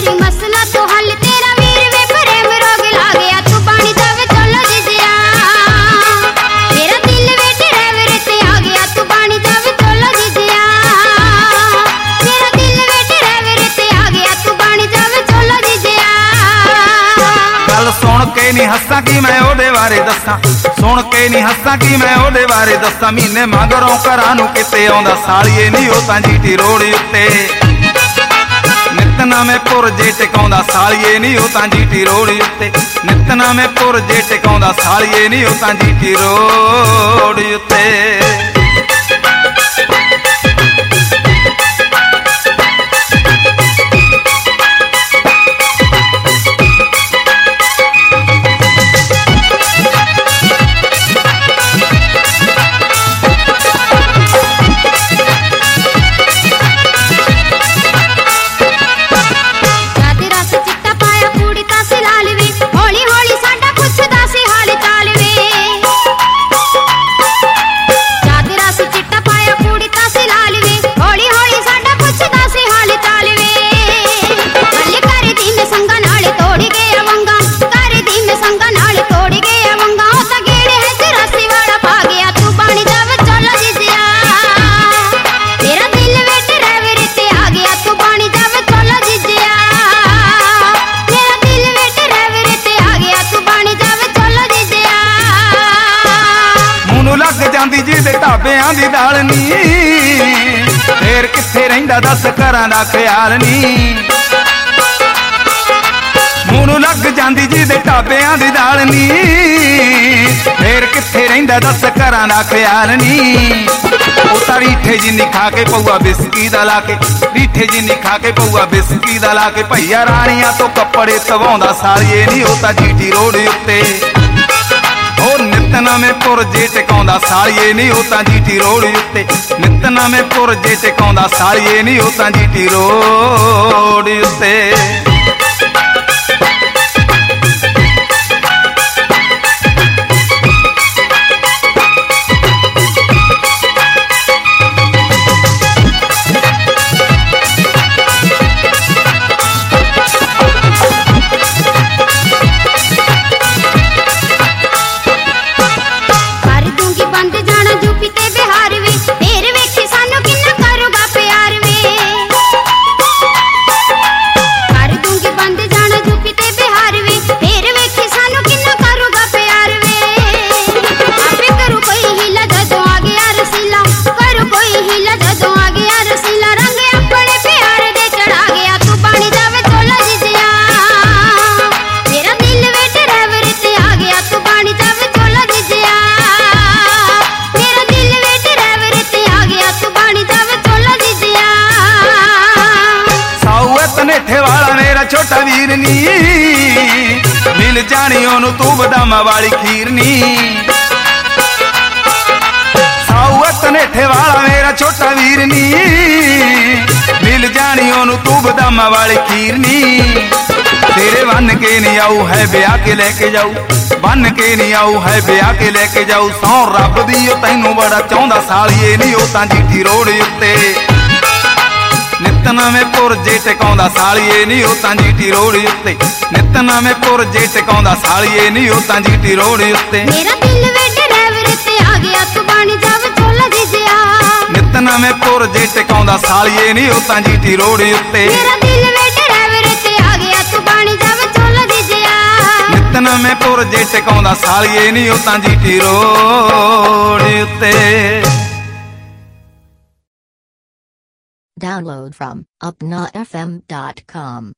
कोई मसला तो हल तेरा वीर वे प्रेम रोग ला गया तू पानी जावे चलो जिजिया मेरा दिल वे ड्राइवर ते आ गया तू पानी जावे चलो जिजिया मेरा दिल वे ड्राइवर ते आ गया तू पानी जावे चलो जिजिया गल सुन के नहीं हसा कि मैं ओदे बारे दसा सुन के नहीं हसा कि मैं ओदे बारे दसा महीने मगरों घरां नूं किते आउंदा सालिए नहीं ओ तां जीटी रोड उत्ते नितना में पुरजे टिकाउंदा सालिए नहीं ओ तां जीटी रोड उत्ते नितना में पुरजे टिकाउंदा सालिए नहीं ओ तां जीटी रोड उत्ते जी दे ढाबियां दी दाल नी फेर किथे रहिंदा दस घरां दा ख्याल नी मूनू लग जांदी जी दे ढाबियां दी दाल नी फेर किथे रहिंदा दस घरां दा ख्याल नी ओ तां रीठे जिन्नी खा के पौआ बिस्की दा ला के रीठे जिन्नी खा के पौआ बिस्की दा ला के भैया राणियां तो कपड़े तवाउंदा सालिए नी ओ तां जीटी रोड उत्ते नितना में पुरजे टिकाउंदा सालिए नहीं ओ तां जीटी रोड उत्ते नितना में पुरजे टिकाउंदा सालिए नहीं ओ तां जीटी रोड उत्ते छोटा वीर नी मिल जानी ओनू तू बदामा वाली खीर नी साउत नेठे वाला मेरा छोटा वीर नी मिल जानी ओनू तू बदामा वाली खीर नी तेरे बन के नहीं आऊ है ब्याह के लेके जाऊ बन के नहीं आऊ है ब्याह के लेके जाऊ सौ रब दी तैनू बड़ा चाहुंदा सालिए नहीं ओ तां जीटी रोड उत्ते नितना में पुरजे टिकाउंदा सालिए नहीं ओ तां जीटी रोड उत्ते नितना में पुरजे टिकाउंदा सालिए नहीं ओ तां जीटी रोड उत्ते मेरा दिल वे ड्राइवर ते आ गया तू पानी जावे चलो जिजिया नितना में पुरजे टिकाउंदा सालिए नहीं ओ तां जीटी रोड उत्ते मेरा दिल वे ड्राइवर ते आ गया तू पानी जावे चलो जिजिया नितना में पुरजे टिकाउंदा सालिए नहीं ओ तां जीटी रोड उत्ते Download from upnafm.com.